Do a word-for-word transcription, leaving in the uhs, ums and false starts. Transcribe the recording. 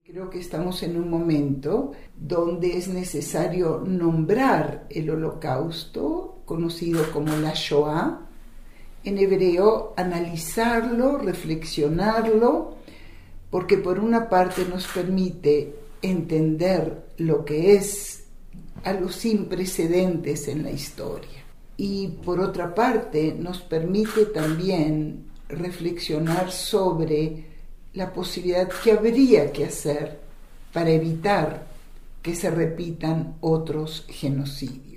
Creo que estamos en un momento donde es necesario nombrar el Holocausto, conocido como la Shoah, en hebreo, analizarlo, reflexionarlo, porque por una parte nos permite entender lo que es algo sin precedentes en la historia, y por otra parte nos permite también reflexionar sobre la posibilidad que habría que hacer para evitar que se repitan otros genocidios.